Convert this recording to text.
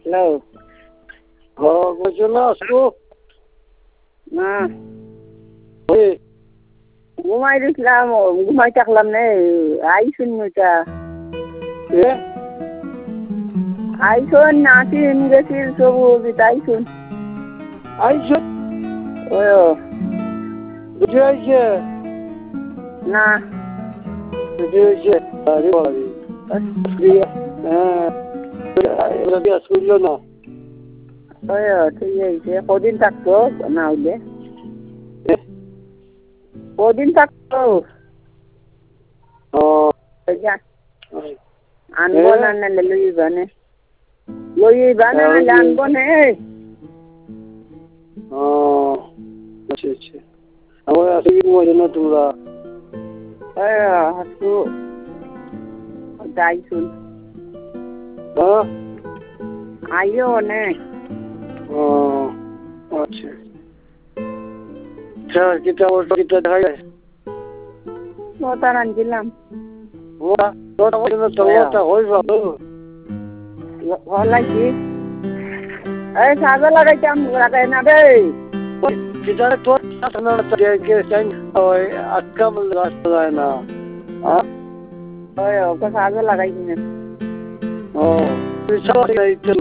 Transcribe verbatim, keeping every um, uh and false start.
Hello. ও কইছো না আসবো? না ওই ঘুমাই দিছিলাম ঘুমাই থাকলাম নে আইসুন নইটা এ আইসুন নাসিন গেছিল সবু বিতা আইসুন আইছো ও বুঝে আইছে না বুঝে আইছে আরে বাড়ি হ্যাঁ এরা দিয়ে আসলো না ওই ঠিক আছে কদিন থাকতো না হইলে কদিন থাকতো ও আনবো না নাহলে লইবা নে লইবা না নাহলে আনবো নে ও আচ্ছা আচ্ছা আমার আসলে কি মজা না তোমরা ওই হাসু যাইছুন হ্যাঁ আইও নে ও আচ্ছা আচ্ছা কিতা ওটা কিতা দেখা যায় ওটা রান্ধিলাম ওটা ওটা ওটা তোমরা হই ভালো হলাইছি এই সাজা লাগাইতাম লাগাই না রে কিতা তোর সামনে দিয়ে কে চাই ওই আটকা মল রাস্তা যায় না হ্যাঁ ওই ওকে সাজা লাগাইছি না ও তুই সব